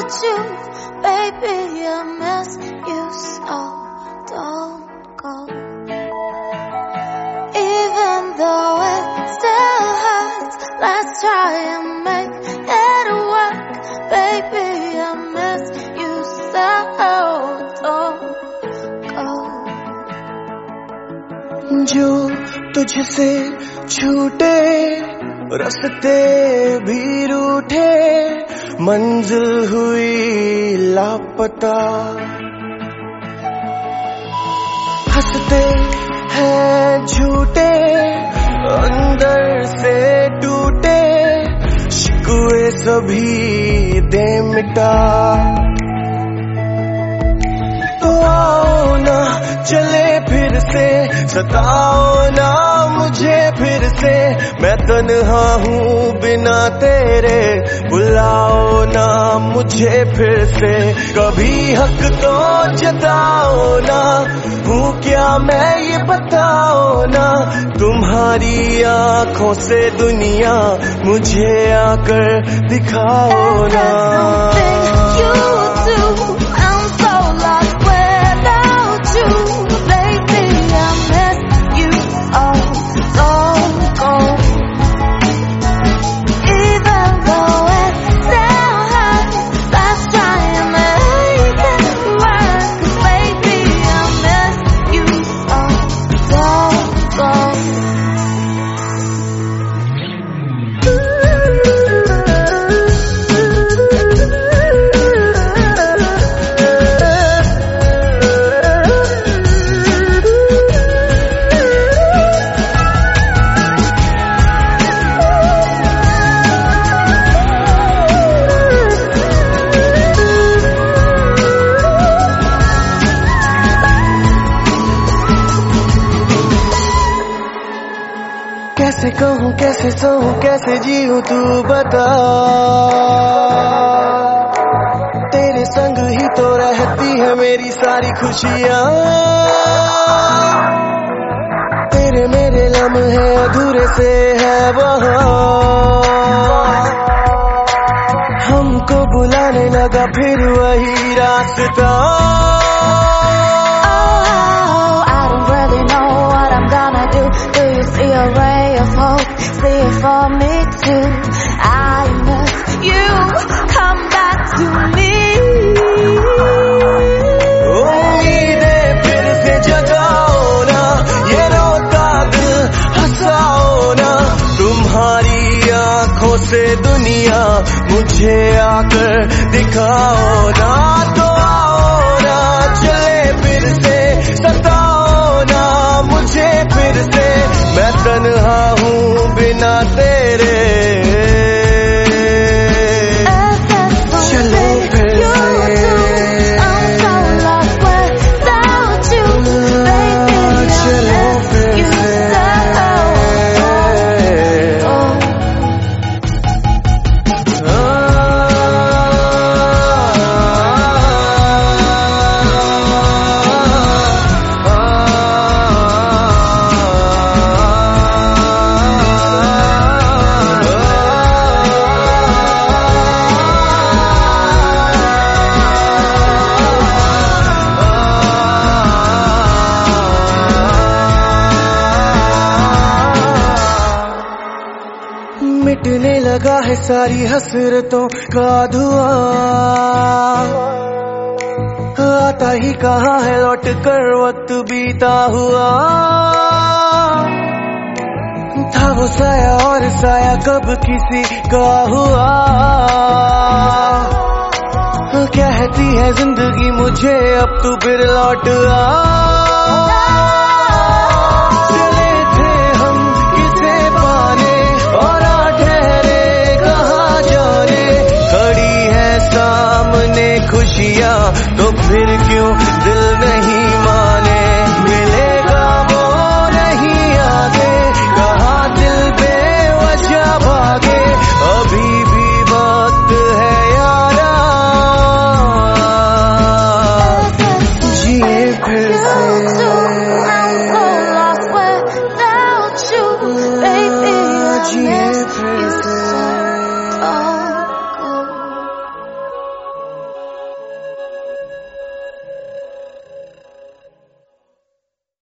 without you, baby, I miss you so. Don't go. Even though it still hurts, let's try and make it work, baby, I miss you so. Don't go. जो तुझसे छूटे रास्ते भी रूठे, मंजिल हुई लापता। हंसते हैं झूठे, अंदर से टूटे, शिकवे सभी दे मिटा। तो आओ ना चले फिर से, सताओ ना मुझे फिर से, मैं तन्हा हूँ बिना तेरे, बुलाओ ना मुझे फिर से। कभी हक तो जताओ ना, हूँ क्या मैं ये बताओ ना, तुम्हारी आँखों से दुनिया मुझे आकर दिखाओ ना। कैसे कहूँ कैसे सहूँ कैसे जीऊँ तू बता, तेरे संग ही तो रहती है मेरी सारी खुशियाँ। तेरे मेरे लम्हे अधूरे से है वहाँ, हमको बुलाने लगा फिर वही रास्ता। See a ray of hope, see it for me too. I miss you, come back to me. उम्मीदें फिर से जगाओ ना, ये रोता दिल हंसाओ ना, तुम्हारी आँखों से दुनिया मुझे आकर दिखाओ ना। तो आओ ना चले फिर से, सताओ ना मुझे फिर से, मैं तन्हा हूँ बिना तेरे, चलो फिर मिटने लगा है सारी हसरतों का धुआं, आता ही कहाँ है लौट कर वक्त बीता हुआ। था वो साया और साया कब किसी का हुआ, कहती है जिंदगी मुझे अब तू फिर लौट आ। खुशियाँ तो